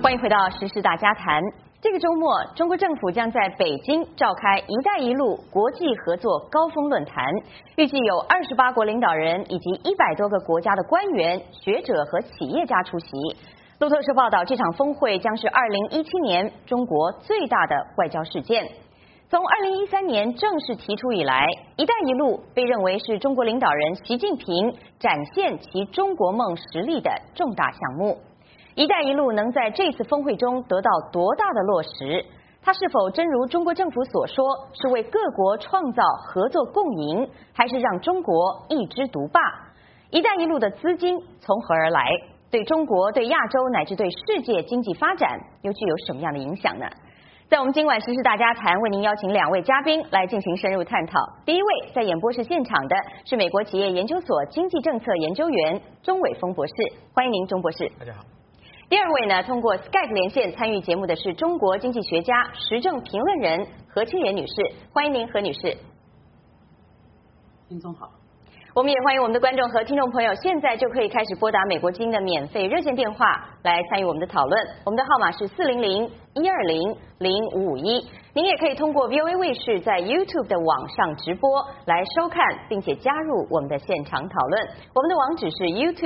欢迎回到时事大家谈。这个周末，中国政府将在北京召开“一带一路”国际合作高峰论坛，预计有28国领导人以及100多个国家的官员、学者和企业家出席。路透社报道，这场峰会将是2017年中国最大的外交事件。从2013年正式提出以来，“一带一路”被认为是中国领导人习近平展现其中国梦实力的重大项目。“一带一路”能在这次峰会中得到多大的落实？它是否真如中国政府所说，是为各国创造合作共赢，还是让中国一枝独霸？“一带一路”的资金从何而来？对中国、对亚洲乃至对世界经济发展又具有什么样的影响呢？在我们今晚时事大家谈，为您邀请2位嘉宾来进行深入探讨。第一位在演播室现场的是美国企业研究所经济政策研究员钟伟峰博士，欢迎您，钟博士。 大家好。 第二位呢，通过 Skype 连线参与节目的是中国经济学家、时政评论人何清妍女士，欢迎您，何女士。 听众好。 我们也欢迎我们的观众和听众朋友，现在就可以开始拨打美国之音的免费热线电话来参与我们的讨论。我们的号码是400-120-0551。您也可以通过 VOA 卫视在 YouTube 的网上直播来收看，并且加入我们的现场讨论。我们的网址是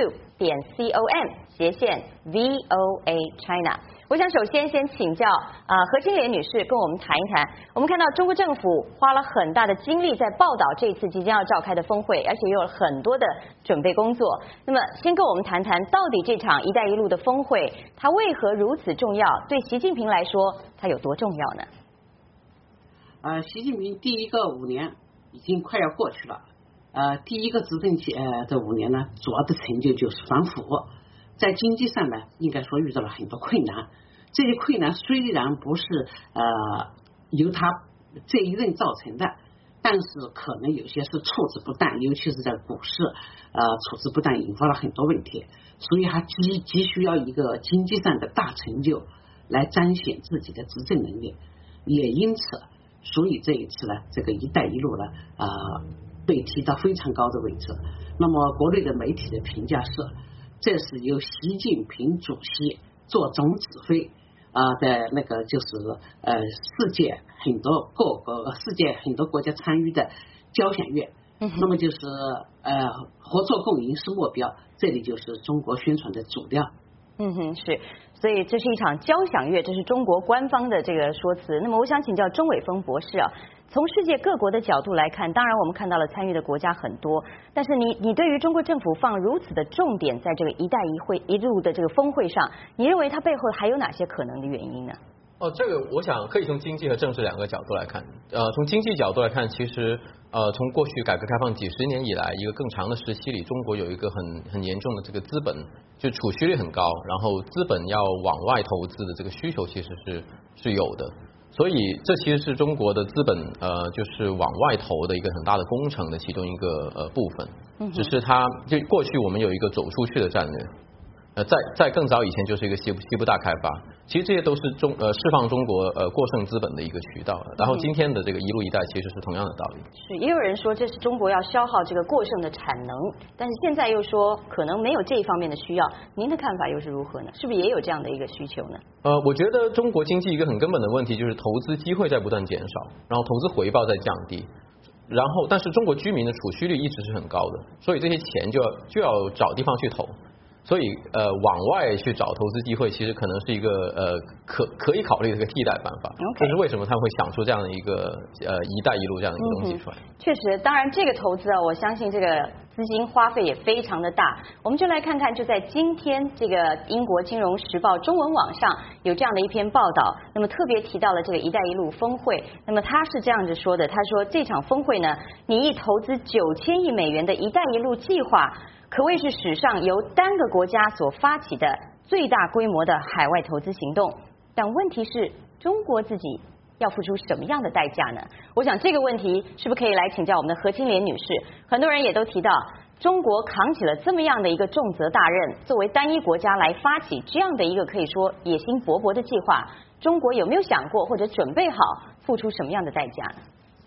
youtube.com/VOA China。我想首先请教何清妍女士跟我们谈一谈。我们看到中国政府花了很大的精力在报道这次即将要召开的峰会，而且有了很多的准备工作。那么先跟我们谈谈，到底这场“一带一路”的峰会它为何如此重要？对习近平来说，它有多重要呢？ 习近平第一个5年已经快要过去了。第一个执政期这5年呢，主要的成就就是反腐。在经济上呢，应该说遇到了很多困难。这些困难虽然不是由他这一任造成的，但是可能有些是处置不当，尤其是在股市处置不当，引发了很多问题。所以他急需要一个经济上的大成就来彰显自己的执政能力。也因此，所以这一次呢，这个“一带一路”呢被提到非常高的位置。那么国内的媒体的评价是，这是由习近平主席做总指挥的那个就是世界很多国家参与的交响乐。那么就是合作共赢是目标，这里就是中国宣传的主调。 是，所以这是一场交响乐，这是中国官方的这个说辞。那么我想请教钟伟峰博士从世界各国的角度来看，当然我们看到了参与的国家很多，但是你对于中国政府放如此的重点在这个“一带一路”的这个峰会上，你认为它背后还有哪些可能的原因呢？ 这个我想可以从经济和政治2个角度来看。从经济角度来看，其实从过去改革开放几十年以来一个更长的时期里，中国有一个很严重的这个资本就储蓄率很高，然后资本要往外投资的这个需求其实是有的。所以这其实是中国的资本就是往外投的一个很大的工程的其中一个部分。只是它就过去我们有一个走出去的战略。在更早以前就是一个西部大开发，其实这些都是释放中国过剩资本的一个渠道。然后今天的这个“一路一带”其实是同样的道理。 是，也有人说这是中国要消耗这个过剩的产能，但是现在又说可能没有这一方面的需要。您的看法又是如何呢？是不是也有这样的一个需求呢？ 我觉得中国经济一个很根本的问题就是投资机会在不断减少，然后投资回报在降低。然后但是中国居民的储蓄率一直是很高的，所以这些钱就要找地方去投。所以往外去找投资机会，其实可能是一个可以考虑的一个替代办法。这是为什么他们会想出这样的一个“一带一路”这样的一个东西出来。 确实，当然这个投资我相信这个资金花费也非常的大。我们就来看看，就在今天这个英国金融时报中文网上有这样的一篇报道，那么特别提到了这个“一带一路”峰会。那么他是这样子说的，他说这场峰会呢，拟议投资9000亿美元的一带一路计划，可谓是史上由单个国家所发起的最大规模的海外投资行动。但问题是，中国自己要付出什么样的代价呢？我想这个问题是不是可以来请教我们的何清妍女士？很多人也都提到，中国扛起了这么样的一个重责大任，作为单一国家来发起这样的一个可以说野心勃勃的计划，中国有没有想过或者准备好付出什么样的代价呢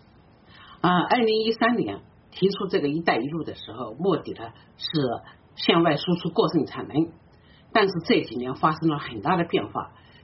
？2013年提出这个“一带一路”的时候，目的呢是向外输出过剩产能，但是这几年发生了很大的变化。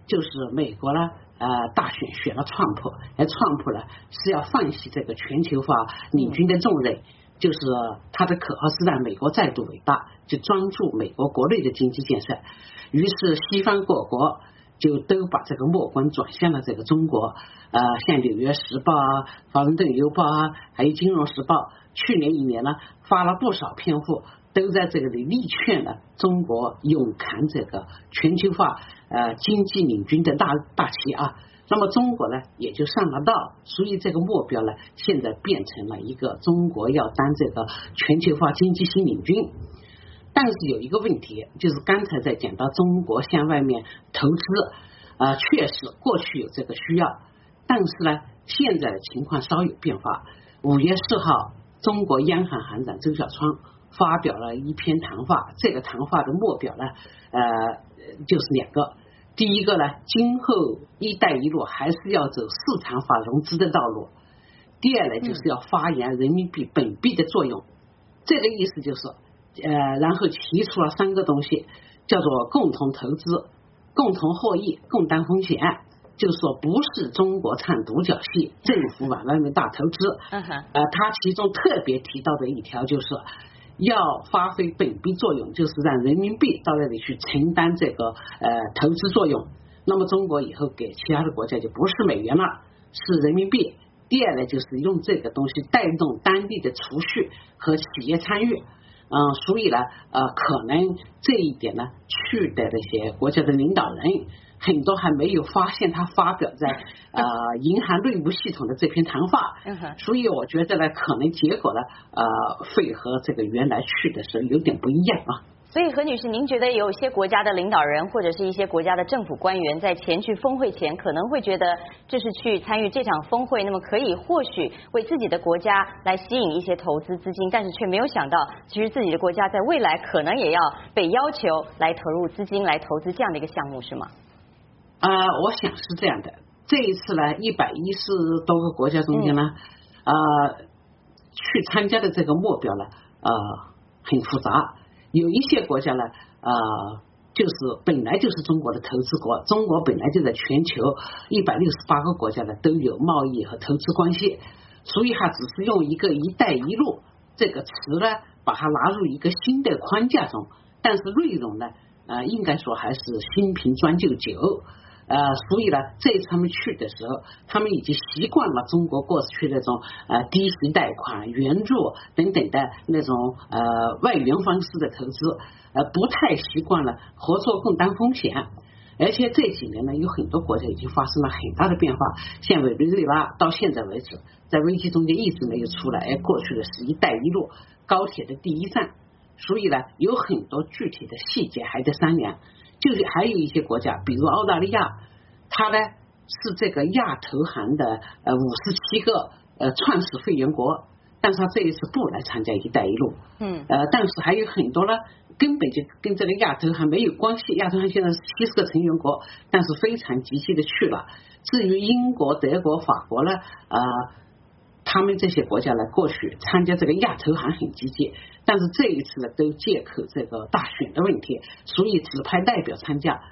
就是美国呢大选了川普，而川普呢是要放弃这个全球化领军的重任，就是他的口号是让美国再度伟大，就专注美国国内的经济建设。于是西方各国就都把这个目光转向了这个中国，像纽约时报啊、华盛顿邮报啊，还有金融时报，去年1年呢发了不少篇幅，都在这里力劝了中国勇扛这个全球化经济领军的大旗啊。那么中国呢也就上了道，所以这个目标呢现在变成了一个中国要当这个全球化经济新领军。但是有一个问题，就是刚才在讲到中国向外面投资，确实过去有这个需要，但是呢现在的情况稍有变化。5月4号，中国央行行长周小川发表了一篇谈话，这个谈话的目标呢就是2个。第一个呢，今后一带一路还是要走市场化融资的道路。第二呢，就是要发扬人民币本币的作用。这个意思就是然后提出了3个东西，叫做共同投资、共同获益、共担风险。就是说不是中国唱独角戏，政府往外面大投资。他其中特别提到的一条就是要发挥本币作用，就是让人民币到那里去承担这个投资作用。那么中国以后给其他的国家就不是美元了，是人民币。第二呢，就是用这个东西带动当地的储蓄和企业参与。所以呢可能这一点呢，去的那些国家的领导人很多还没有发现他发表在银行内部系统的这篇谈话，所以我觉得呢，可能结果呢会和这个原来去的时候有点不一样啊。 所以何女士，您觉得有些国家的领导人或者是一些国家的政府官员在前去峰会前可能会觉得这是去参与这场峰会，那么可以或许为自己的国家来吸引一些投资资金，但是却没有想到其实自己的国家在未来可能也要被要求来投入资金来投资这样的一个项目，是吗？ 我想是这样的。这一次呢，110多个国家中间呢去参加的这个目标呢很复杂。有一些国家呢就是本来就是中国的投资国，中国本来就在全球168个国家呢都有贸易和投资关系，所以它只是用一个一带一路这个词呢把它纳入一个新的框架中，但是内容呢应该说还是新瓶装旧酒。所以呢，这一次他们去的时候，他们已经习惯了中国过去那种低息贷款、援助等等的那种外援方式的投资，不太习惯了合作共担风险。而且这几年呢，有很多国家已经发生了很大的变化，像委内瑞拉到现在为止，在危机中间一直没有出来，而过去的是一带一路高铁的第一站，所以呢，有很多具体的细节还在商量。就是还有一些国家，比如澳大利亚，它呢是这个亚投行的57个创始会员国，但是它这一次不来参加一带一路。但是还有很多呢根本就跟这个亚投行没有关系，亚投行现在是70个成员国，但是非常积极的去了。至于英国、德国、法国呢他们这些国家呢过去参加这个亚投行很积极，但是这一次呢都借口这个大选的问题，所以只派代表参加。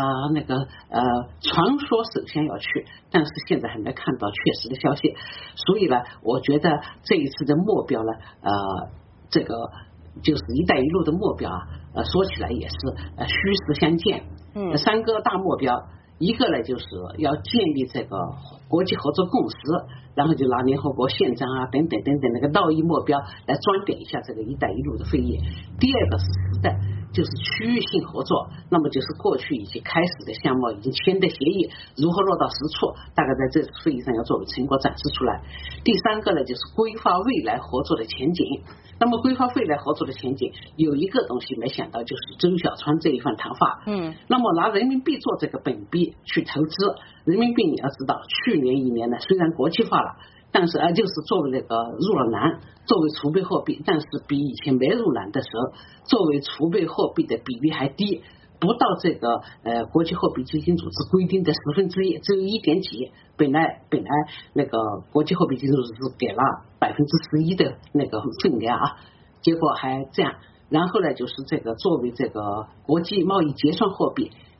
传说首先要去，但是现在还没看到确实的消息，所以呢，我觉得这一次的目标呢，这个就是一带一路的目标说起来也是虚实相间。3个大目标，一个呢就是要建立这个国际合作共识，然后就拿联合国宪章等等等等那个道义目标来装点一下这个一带一路的会议。第二个是实在，就是区域性合作，那么就是过去已经开始的项目，已经签的协议如何落到实处，大概在这次会议上要作为成果展示出来。第3个呢就是规划未来合作的前景。那么规划未来合作的前景有一个东西没想到，就是周小川这一番谈话。那么拿人民币做这个本币去投资，人民币你要知道去年1年呢虽然国际化了，但是就是作为那个入了篮，作为储备货币，但是比以前没入篮的时候作为储备货币的比例还低，不到这个国际货币基金组织规定的1/10，只有1点几。本来那个国际货币基金组织是给了11%的那个份量结果还这样。然后呢就是这个作为这个国际贸易结算货币，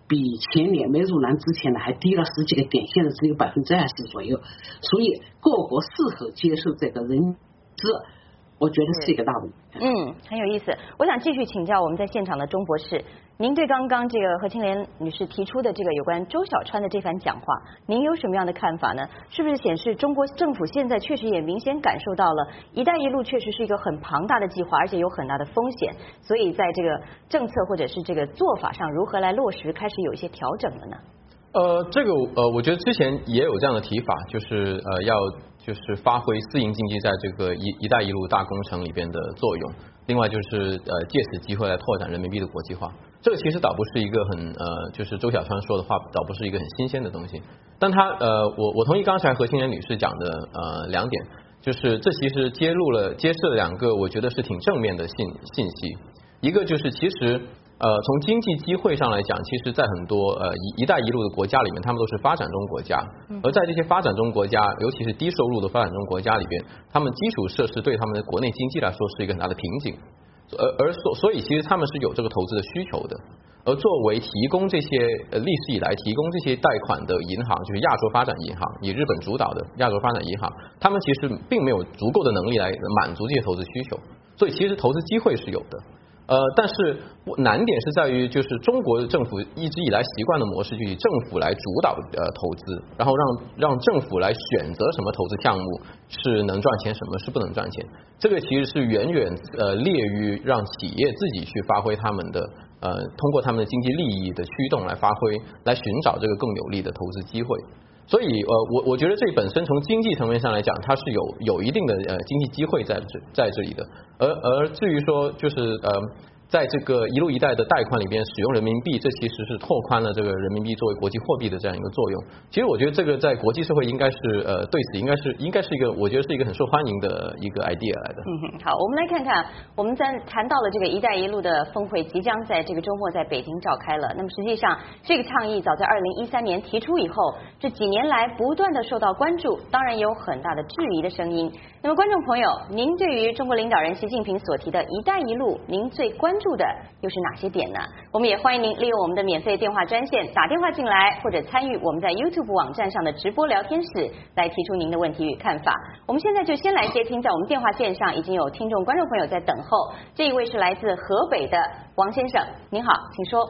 比前年没入栏之前呢还低了10几个点，现在只有20%左右，所以各国是否接受这个人质，我觉得是一个大问题。 很有意思。我想继续请教我们在现场的钟博士，您对刚刚这个何清莲女士提出的这个有关周小川的这番讲话，您有什么样的看法呢？是不是显示中国政府现在确实也明显感受到了“一带一路”确实是一个很庞大的计划，而且有很大的风险，所以在这个政策或者是这个做法上如何来落实，开始有一些调整了呢？ 这个我觉得之前也有这样的提法，就是要就是发挥私营经济在这个一带一路大工程里边的作用。另外就是借此机会来拓展人民币的国际化。这个其实倒不是一个很就是周小川说的话，倒不是一个很新鲜的东西。但他我同意刚才何清莲女士讲的2点，就是这其实揭示了2个我觉得是挺正面的信息。一个就是其实从经济机会上来讲，其实在很多一带一路的国家里面，他们都是发展中国家，而在这些发展中国家，尤其是低收入的发展中国家里边，他们基础设施对他们的国内经济来说是一个很大的瓶颈，所以其实他们是有这个投资的需求的。而作为提供这些历史以来提供这些贷款的银行，就是亚洲发展银行，以日本主导的亚洲发展银行，他们其实并没有足够的能力来满足这些投资需求，所以其实投资机会是有的。但是难点是在于，就是中国政府一直以来习惯的模式，就以政府来主导投资，然后让政府来选择什么投资项目是能赚钱，什么是不能赚钱。这个其实是远远劣于让企业自己去发挥他们的通过他们的经济利益的驱动来发挥，来寻找这个更有利的投资机会。所以我觉得这本身从经济层面上来讲，它是有一定的经济机会在这里的。而至于说就是在这个一路一带的贷款里边使用人民币，这其实是拓宽了这个人民币作为国际货币的这样一个作用。其实我觉得这个在国际社会应该是对此应该是一个我觉得是一个很受欢迎的一个 idea 来的。 好，我们来看看，我们在谈到了这个一带一路的峰会即将在这个周末在北京召开了。那么实际上这个倡议早在2013年提出以后，这几年来不断的受到关注，当然也有很大的质疑的声音。那么观众朋友，您对于中国领导人习近平所提的一带一路，您最关注的又是哪些点呢？我们也欢迎您利用我们的免费电话专线打电话进来，或者参与我们在 YouTube 网站上的直播聊天室来提出您的问题与看法。我们现在就先来接听，在我们电话线上已经有听众观众朋友在等候。这一位是来自河北的王先生，您好，请说。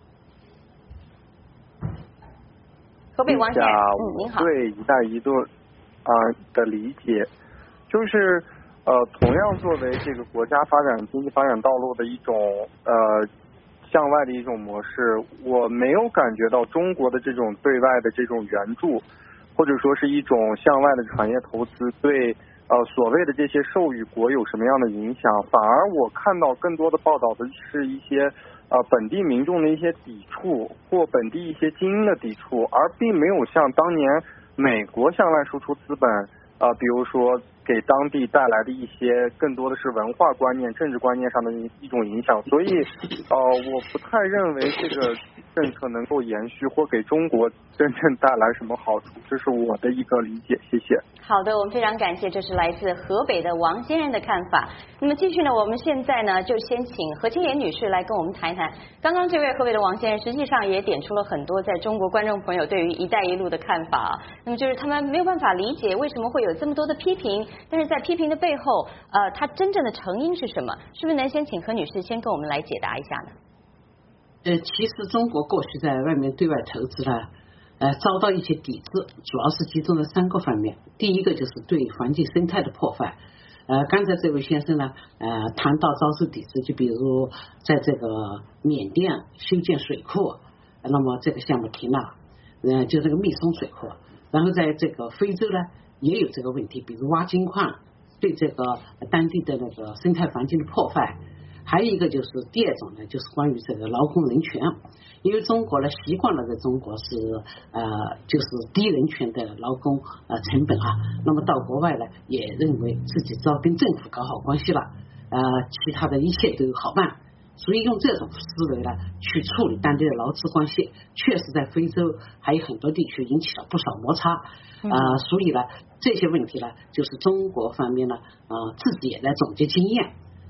河北王先生，您好。 对一带一路的理解，就是同样作为这个国家经济发展道路的一种向外的一种模式，我没有感觉到中国的这种对外的这种援助，或者说是一种向外的产业投资对所谓的这些授予国有什么样的影响，反而我看到更多的报道的是一些本地民众的一些抵触，或本地一些精英的抵触，而并没有像当年美国向外输出资本比如说给当地带来的一些更多的是文化观念、政治观念上的一种影响，所以我不太认为这个政策能够延续或给中国真正带来什么好处，这是我的一个理解。谢谢。 好的，我们非常感谢，这是来自河北的王先生的看法。那么继续呢，我们现在呢就先请何清莲女士来跟我们谈一谈。刚刚这位河北的王先生实际上也点出了很多在中国观众朋友对于一带一路的看法。那么就是他们没有办法理解为什么会有这么多的批评，但是在批评的背后它真正的成因是什么？是不是能先请何女士先跟我们来解答一下呢？ 其实中国过去在外面对外投资呢遭到一些抵制，主要是集中在3个方面。第一个就是对环境生态的破坏。刚才这位先生呢谈到遭受抵制，就比如在这个缅甸修建水库，那么这个项目停了，就这个密松水库。然后在这个非洲呢也有这个问题，比如挖金矿对这个当地的那个生态环境的破坏。还有一个就是第二种呢，就是关于这个劳工人权，因为中国呢习惯了在中国是就是低人权的劳工成本那么到国外呢也认为自己只要跟政府搞好关系了其他的一切都好办，所以用这种思维呢去处理当地的劳资关系，确实在非洲还有很多地区引起了不少摩擦所以呢这些问题呢就是中国方面呢自己也在总结经验。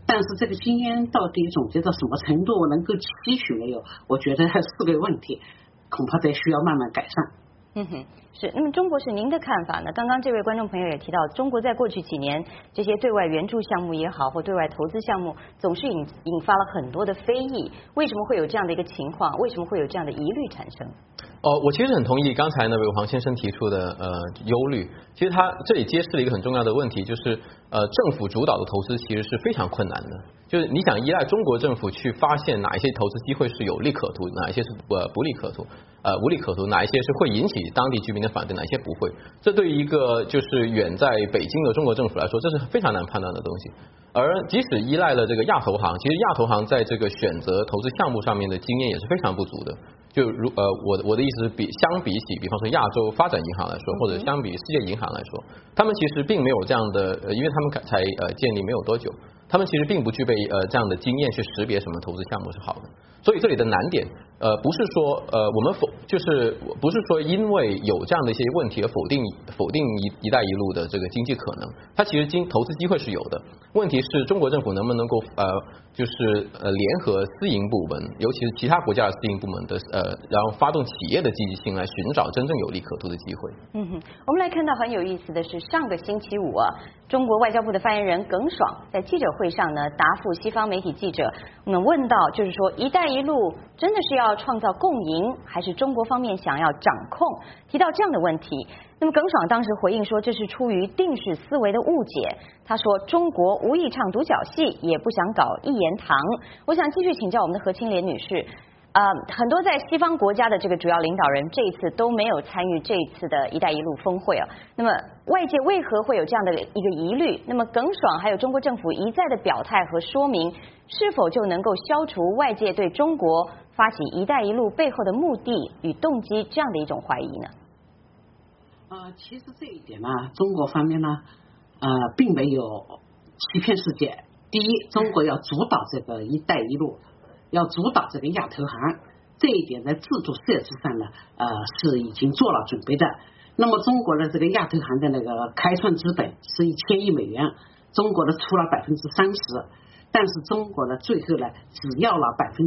但是这个经验到底总结到什么程度，能够吸取没有？我觉得还是个问题，恐怕得需要慢慢改善。 是。那么中国是您的看法呢？刚刚这位观众朋友也提到，中国在过去几年这些对外援助项目也好，或对外投资项目，总是引发了很多的非议。为什么会有这样的一个情况？为什么会有这样的疑虑产生？ 我其实很同意刚才那位黄先生提出的忧虑。其实他这里揭示了一个很重要的问题，就是政府主导的投资其实是非常困难的。就是你想依赖中国政府去发现哪一些投资机会是有利可图，哪一些是无利可图，哪一些是会引起当地居民的反对，哪一些不会。这对于一个就是远在北京的中国政府来说，这是非常难判断的东西。而即使依赖了这个亚投行，其实亚投行在这个选择投资项目上面的经验也是非常不足的。就我的意思是相比起，比方说亚洲发展银行来说，或者相比世界银行来说，他们其实并没有这样的，因为他们才建立没有多久，他们其实并不具备这样的经验去识别什么投资项目是好的。所以这里的难点不是说我们不是说因为有这样的一些问题而否定一带一路的这个经济可能，它其实投资机会是有的。问题是中国政府能不能够联合私营部门，尤其是其他国家的私营部门的然后发动企业的积极性来寻找真正有利可图的机会。 我们来看到很有意思的是，上个星期五中国外交部的发言人耿爽在记者会上呢答复西方媒体记者，我们问到就是说一带一路真的是要创造共赢，还是中国方面想要掌控？提到这样的问题，那么耿爽当时回应说，这是出于定式思维的误解。他说，中国无意唱独角戏，也不想搞一言堂。我想继续请教我们的何清莲女士。很多在西方国家的这个主要领导人这一次都没有参与这一次的一带一路峰会那么外界为何会有这样的一个疑虑？那么耿爽还有中国政府一再的表态和说明，是否就能够消除外界对中国发起一带一路背后的目的与动机这样的一种怀疑呢？ 其实这一点呢，中国方面呢并没有欺骗世界。第一，中国要主导这个一带一路，要主导这个亚投行，这一点在制度设置上呢是已经做了准备的。那么中国的这个亚投行的那个开创资本是1000亿美元，中国的出了30%，但是中国呢最后呢只要了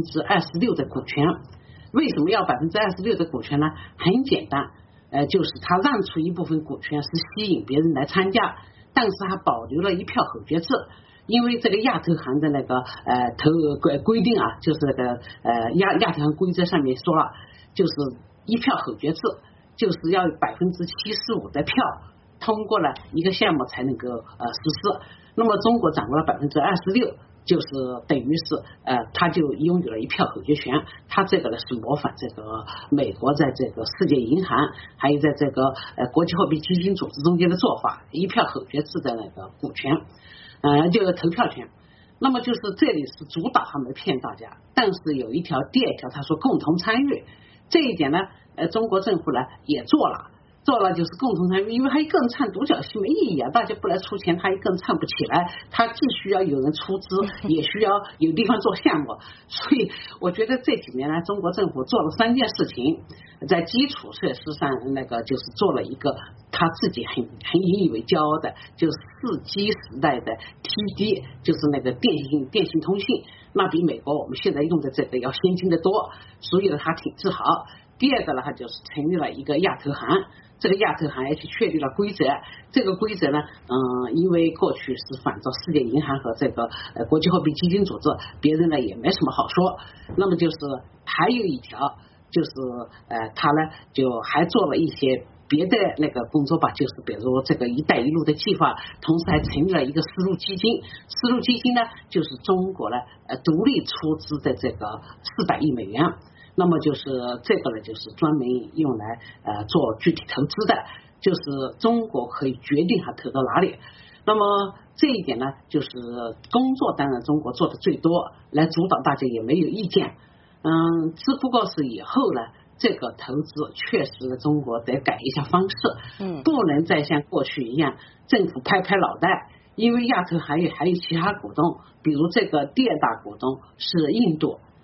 26%的股权。为什么要26%的股权呢？很简单，就是他让出一部分股权是吸引别人来参加，但是他保留了一票否决制。因为这个亚投行的那个规定就是那个亚投行规则上面说了，就是一票否决制，就是要75%的票通过了一个项目才能够实施。那么中国掌握了26%，就是等于是他就拥有了一票否决权。他这个呢是模仿这个美国在这个世界银行还有在这个国际货币基金组织中间的做法，一票否决制的那个股权。就是投票权。那么就是这里是主导，还没骗大家。但是有一条第2条，他说共同参与，这一点呢中国政府呢也做了就是共同参与。因为他一个人唱独角戏没意义大家不来出钱，他一个人唱不起来，他既需要有人出资，也需要有地方做项目。所以我觉得这几年来中国政府做了3件事情，在基础设施上那个就是做了一个他自己很引以为骄傲的，就是 4G 时代的 TD， 就是那个电信通信，那比美国我们现在用的这个要先进的多，所以呢他挺自豪。第2个呢，他就是成立了一个亚投行，这个亚投行也去确立了规则。这个规则呢因为过去是反照世界银行和这个国际货币基金组织，别人呢也没什么好说。那么就是还有一条，就是他呢就还做了一些别的那个工作吧，就是比如这个一带一路的计划，同时还成立了一个丝路基金。丝路基金呢就是中国呢独立出资的这个400亿美元。那么就是这个呢就是专门用来做具体投资的，就是中国可以决定它投到哪里。那么这一点呢就是工作当然中国做的最多，来主导大家也没有意见。只不过是以后呢这个投资确实中国得改一下方式，不能再像过去一样政府拍拍脑袋。因为亚投还有其他股东，比如这个第2大股东是印度，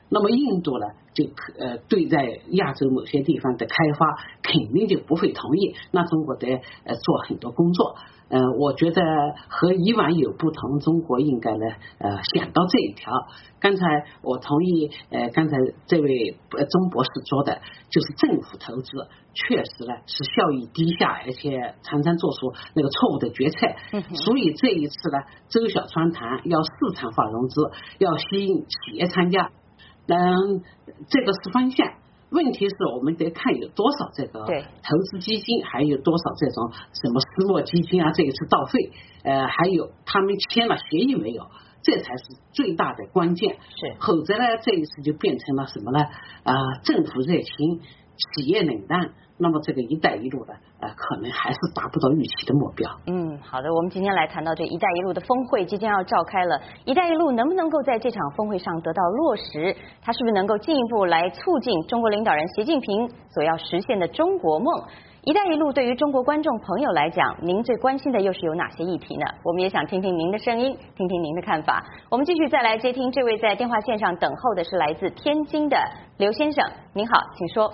那么印度呢，就对在亚洲某些地方的开发肯定就不会同意，那中国得做很多工作。我觉得和以往有不同，中国应该呢想到这一条。刚才我同意刚才这位钟博士说的，就是政府投资确实呢是效益低下，而且常常做出那个错误的决策。所以这一次呢，周小川谈要市场化融资，要吸引企业参加，这个是方向。问题是我们得看有多少这个投资基金，还有多少这种什么私募基金啊，这一次到费，还有他们签了协议没有，这才是最大的关键。否则呢，这一次就变成了什么呢？政府热情，企业冷淡，那么这个一带一路呢，可能还是达不到预期的目标。 好的，我们今天来谈到这一带一路的峰会即将要召开了，一带一路能不能够在这场峰会上得到落实？它是不是能够进一步来促进中国领导人习近平所要实现的中国梦？一带一路对于中国观众朋友来讲，您最关心的又是有哪些议题呢？我们也想听听您的声音，听听您的看法。我们继续再来接听这位在电话线上等候的是来自天津的刘先生，您好，请说。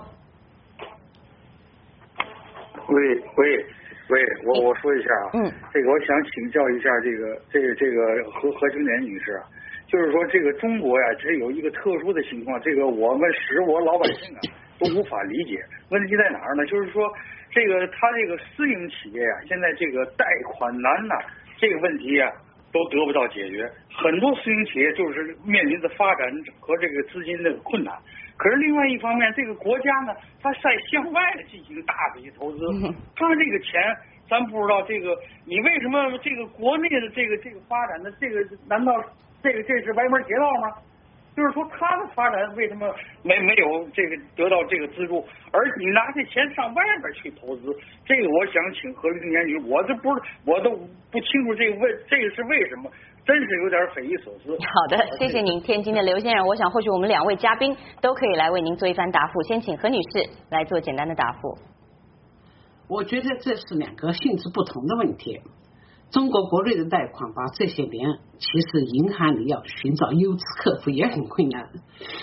我说一下啊，这个我想请教一下这个何青莲女士啊，就是说这个中国呀，这有一个特殊的情况，这个我老百姓啊都无法理解。问题在哪儿呢？就是说他这个私营企业啊，现在这个贷款难呐，这个问题啊都得不到解决，很多私营企业就是面临着发展和这个资金的困难。可是另外一方面，这个国家呢，它在向外的进行大笔投资，它这个钱，咱不知道这个你为什么这个国内的这个发展的这个，难道这是歪门邪道吗？就是说它的发展为什么没有这个得到这个资助，而你拿这钱上外边去投资，这个我想请何青莲女士，我都不清楚这个是为什么。真是有点匪夷所思。 好的，谢谢您，天津的刘先生。我想或许我们两位嘉宾都可以来为您做一番答复。先请何女士来做简单的答复。 我觉得这是两个性质不同的问题。中国国内的贷款吧，这些年其实银行里要寻找优质客户也很困难。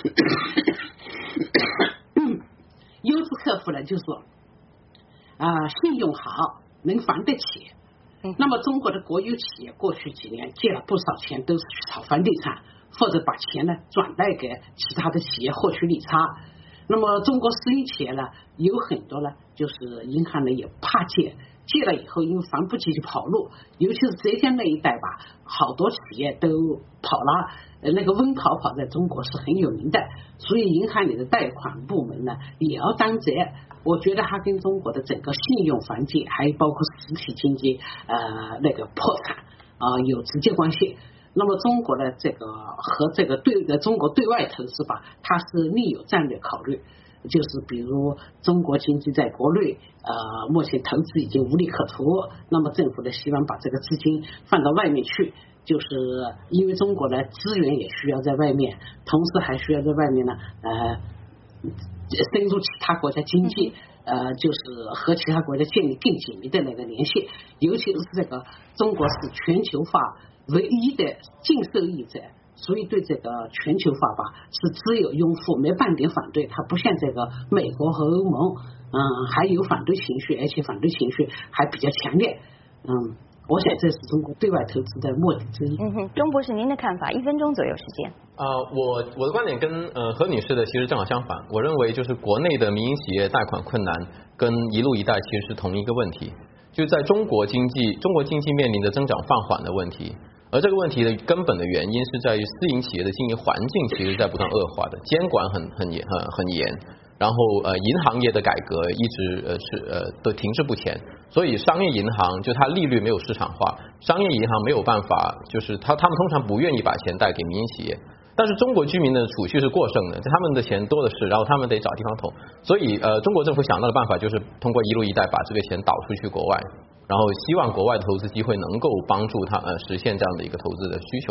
优质客户呢，就是信用好，能还得起。那么中国的国有企业过去几年借了不少钱，都是去炒房地产，或者把钱呢转贷给其他的企业获取利差。那么中国私营企业呢，有很多呢，就是银行呢也怕借了以后，因为还不起就跑路，尤其是浙江那一带吧，好多企业都跑了。那个温跑在中国是很有名的，所以银行里的贷款部门呢也要担责。我觉得它跟中国的整个信用环境，还有包括实体经济那个破产有直接关系。那么中国的这个和这个中国对外投资吧，它是另有战略考虑。就是比如中国经济在国内目前投资已经无利可图，那么政府呢希望把这个资金放到外面去，就是因为中国的资源也需要在外面，同时还需要在外面呢深入其他国家经济，就是和其他国家建立更紧密的那个联系。尤其是这个中国是全球化唯一的净受益者，所以对这个全球化吧是只有拥护，没半点反对。它不像这个美国和欧盟，还有反对情绪，而且反对情绪还比较强烈。我想这是中国对外投资的目的之一。 钟博士，您的看法？1分钟左右时间。 我的观点跟何女士的其实正好相反。我认为就是国内的民营企业贷款困难跟一路一带其实是同一个问题，就在中国经济面临的增长放缓的问题。而这个问题的根本的原因是在于私营企业的经营环境其实在不断恶化的，监管很严。然后银行业的改革一直都停滞不前，所以商业银行就它利率没有市场化，商业银行没有办法，就是他们通常不愿意把钱贷给民营企业，但是中国居民的储蓄是过剩的，他们的钱多的是，然后他们得找地方投，所以中国政府想到的办法就是通过一路一带把这个钱导出去国外，然后希望国外的投资机会能够帮助他实现这样的一个投资的需求。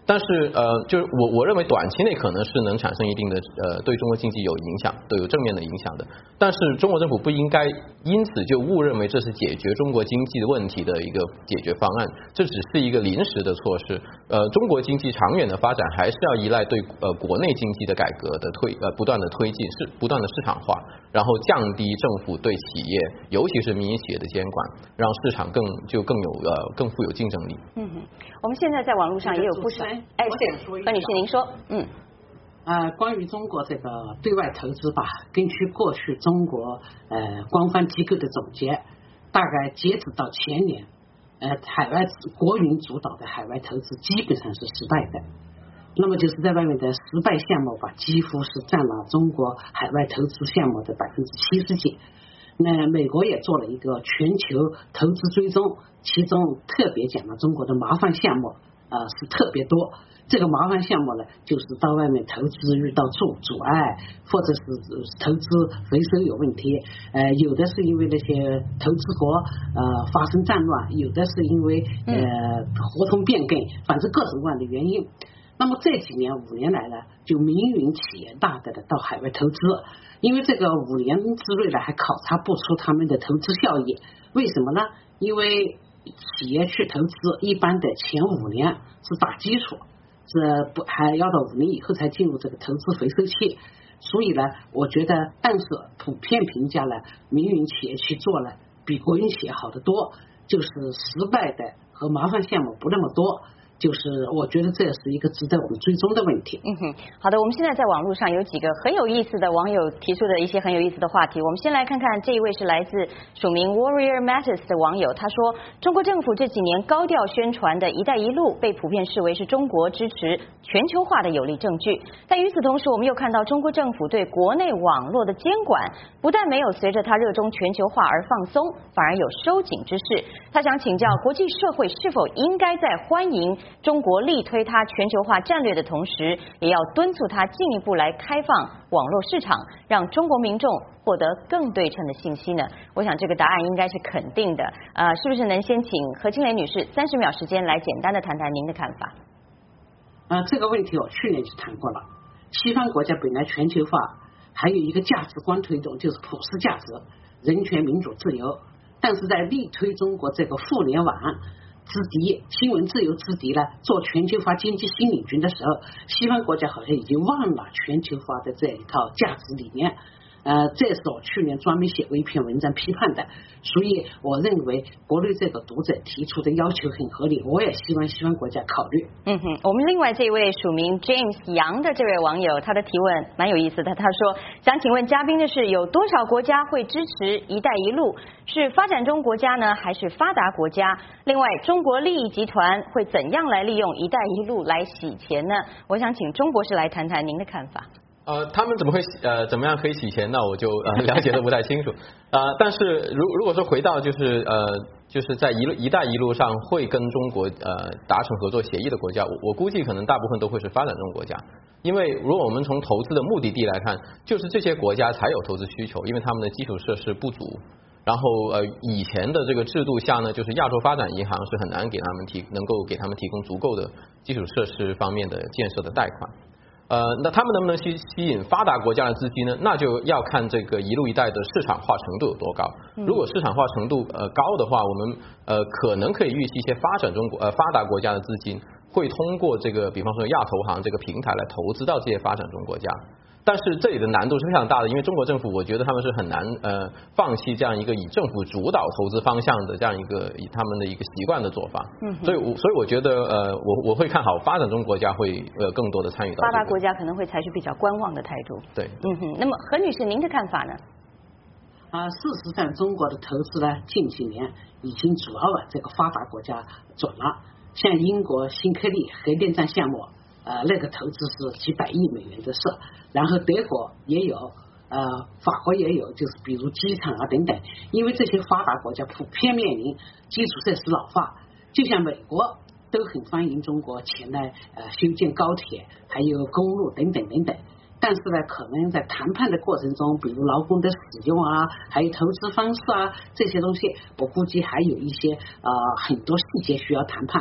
但是就是我认为短期内可能是能产生一定的对中国经济有影响，都有正面的影响的。但是中国政府不应该因此就误认为这是解决中国经济的问题的一个解决方案，这只是一个临时的措施。中国经济长远的发展还是要依赖对国内经济的改革的不断的推进，是不断的市场化，然后降低政府对企业，尤其是民营企业的监管，让市场更富有竞争力。 我们现在在网络上也有不少。何女士您说。 关于中国这个对外投资吧，根据过去中国官方机构的总结，大概截止到前年，海外国营主导的海外投资基本上是失败的。那么就是在外面的失败项目吧，几乎是占了中国海外投资项目的70%几。那美国也做了一个全球投资追踪，其中特别讲了中国的麻烦项目是特别多。这个麻烦项目呢，就是到外面投资遇到阻碍，或者是投资回收有问题，有的是因为那些投资国发生战乱，有的是因为合同变更，反正各种各样的原因。那么这几年5年来呢，就民营企业大胆的到海外投资，因为这个5年之内呢还考察不出他们的投资效益。为什么呢？因为企业去投资一般的前5年是打基础，还要到5年以后才进入这个投资回收期。所以呢，我觉得但是普遍评价呢，民营企业去做了比国营企业好得多，就是失败的和麻烦项目不那么多。就是我觉得这也是一个值得我们追踪的问题。 好的，我们现在在网络上有几个很有意思的网友提出的一些很有意思的话题，我们先来看看这一位是来自署名 Warrior Matters 的网友，他说中国政府这几年高调宣传的一带一路被普遍视为是中国支持全球化的有力证据，但与此同时我们又看到中国政府对国内网络的监管不但没有随着他热衷全球化而放松，反而有收紧之势。他想请教国际社会是否应该在欢迎中国力推它全球化战略的同时，也要敦促它进一步来开放网络市场，让中国民众获得更对称的信息呢？我想这个答案应该是肯定的。是不是能先请何清蕾女士30秒时间来简单的谈谈您的看法？ 这个问题我去年就谈过了。西方国家本来全球化还有一个价值观推动，就是普世价值、人权、民主、自由，但是在力推中国这个互联网之敌、新闻自由之敌呢，做全球化经济新领军的时候，西方国家好像已经忘了全球化的这一套价值理念。这是我去年专门写过一篇文章批判的，所以我认为国内这个读者提出的要求很合理，我也希望西方国家考虑。 我们另外这位署名 James 杨的这位网友，他的提问蛮有意思的，他说想请问嘉宾的是，有多少国家会支持一带一路？是发展中国家呢，还是发达国家？另外中国利益集团会怎样来利用一带一路来洗钱呢？我想请钟博士来谈谈您的看法。 他们怎么样可以洗钱？那我就了解的不太清楚。但是如果说回到就是在一带一路上会跟中国达成合作协议的国家，我估计可能大部分都会是发展中国家，因为如果我们从投资的目的地来看，就是这些国家才有投资需求，因为他们的基础设施不足。然后以前的这个制度下呢，就是亚洲发展银行是很难能够给他们提供足够的基础设施方面的建设的贷款。那他们能不能吸引发达国家的资金呢？那就要看这个一路一带的市场化程度有多高。如果市场化程度高的话，我们可能可以预期一些发达国家的资金会通过这个比方说亚投行这个平台来投资到这些发展中国家。但是这里的难度是非常大的，因为中国政府我觉得他们是很难放弃这样一个以政府主导投资方向的这样一个以他们的一个习惯的做法。所以我觉得我会看好发展中国家会更多的参与到。 发达国家可能会采取比较观望的态度。 对。 那么何女士您的看法呢？ 事实上中国的投资呢，近几年已经主要往这个发达国家转了，像英国新科利核电站项目。那个投资是几百亿美元的事，然后德国也有，法国也有，就是比如机场啊等等，因为这些发达国家普遍面临基础设施老化，就像美国都很欢迎中国前来修建高铁，还有公路等等等等。但是呢，可能在谈判的过程中，比如劳工的使用啊，还有投资方式啊这些东西，我估计还有一些很多细节需要谈判。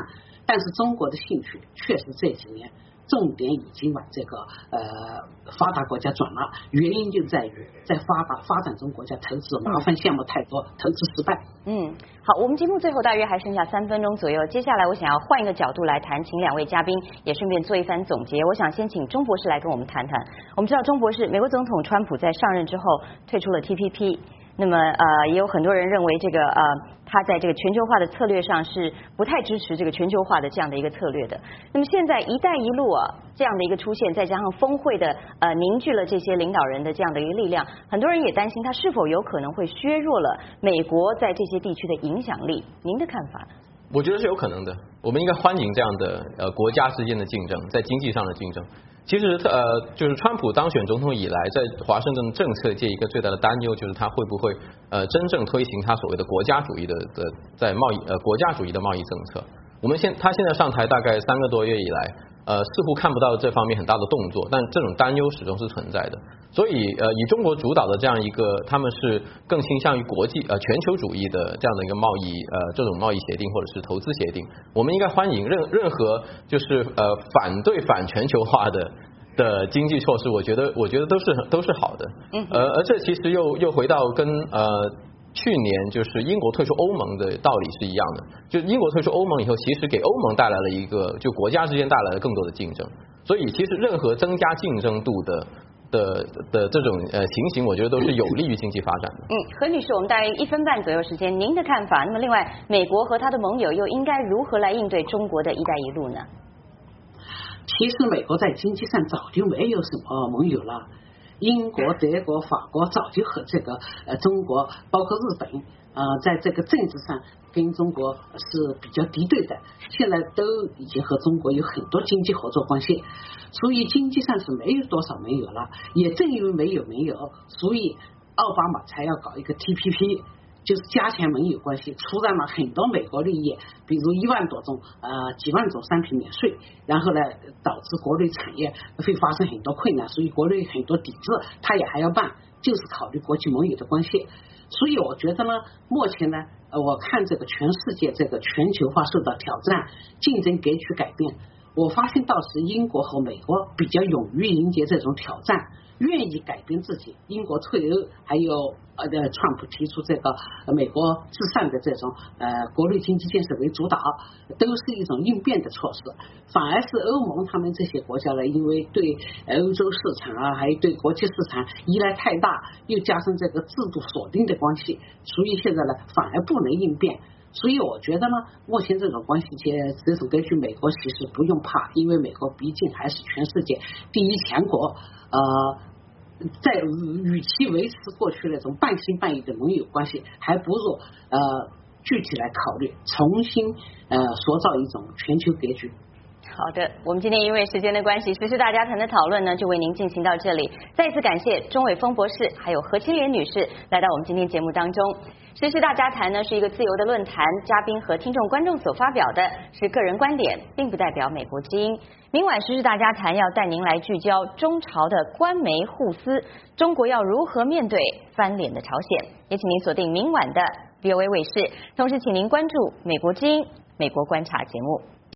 但是中国的兴趣确实这几年重点已经往这个发达国家转了，原因就在于在发展中国家投资麻烦项目太多，投资失败。 好，我们节目最后大约还剩下3分钟左右，接下来我想要换一个角度来谈，请2位嘉宾也顺便做一番总结。我想先请钟博士来跟我们谈谈。我们知道钟博士，美国总统川普在上任之后退出了 TPP。那么也有很多人认为这个他在这个全球化的策略上是不太支持这个全球化的这样的一个策略的。那么现在一带一路这样的一个出现，再加上峰会的凝聚了这些领导人的这样的一个力量，很多人也担心他是否有可能会削弱了美国在这些地区的影响力。您的看法呢？ 我觉得是有可能的，我们应该欢迎这样的国家之间的竞争，在经济上的竞争。其实就是川普当选总统以来，在华盛顿政策界一个最大的担忧就是他会不会真正推行他所谓的国家主义的在国家主义的贸易政策。他现在上台大概3个多月以来，似乎看不到这方面很大的动作，但这种担忧始终是存在的。所以以中国主导的这样一个，他们是更倾向于全球主义的这样的一个贸易这种贸易协定或者是投资协定，我们应该欢迎任何就是反全球化的经济措施，我觉得都是好的。而这其实又回到跟去年就是英国退出欧盟的道理是一样的，就英国退出欧盟以后，其实给欧盟带来了一个就国家之间带来了更多的竞争，所以其实任何增加竞争度的这种情形，我觉得都是有利于经济发展的。 何女士，我们大约1分半左右时间，您的看法？那么另外，美国和他的盟友又应该如何来应对中国的一带一路呢？ 其实美国在经济上早就没有什么盟友了。英国、德国、法国早就和这个中国，包括日本，在这个政治上跟中国是比较敌对的，现在都已经和中国有很多经济合作关系，所以经济上是没有多少盟友了。也正因为没有盟友，所以奥巴马才要搞一个 TPP。就是加强盟友关系，出让了很多美国利益，比如1万多种几万种商品免税，然后呢导致国内产业会发生很多困难，所以国内很多抵制他也还要办，就是考虑国际盟友的关系。所以我觉得呢，目前呢我看这个全世界这个全球化受到挑战，竞争格局改变，我发现倒是英国和美国比较勇于迎接这种挑战，愿意改变自己。英国退欧，还有川普提出这个美国至上的这种国内经济建设为主导，都是一种应变的措施。反而是欧盟他们这些国家呢，因为对欧洲市场还有对国际市场依赖太大，又加上这个制度锁定的关系，所以现在呢反而不能应变。所以我觉得呢，目前这种关系这种格局，美国其实不用怕，因为美国毕竟还是全世界第一强国，在与其维持过去那种半信半疑的盟友关系，还不如具体来考虑重新塑造一种全球格局。 好的，我们今天因为时间的关系，时事大家谈的讨论呢，就为您进行到这里。再一次感谢钟伟峰博士还有何清莲女士来到我们今天节目当中。时事大家谈呢是一个自由的论坛，嘉宾和听众观众所发表的是个人观点，并不代表美国之音。明晚时事大家谈要带您来聚焦中朝的官媒互撕，中国要如何面对翻脸的朝鲜？也请您锁定明晚的 VOA 卫视，同时请您关注美国之音美国观察节目。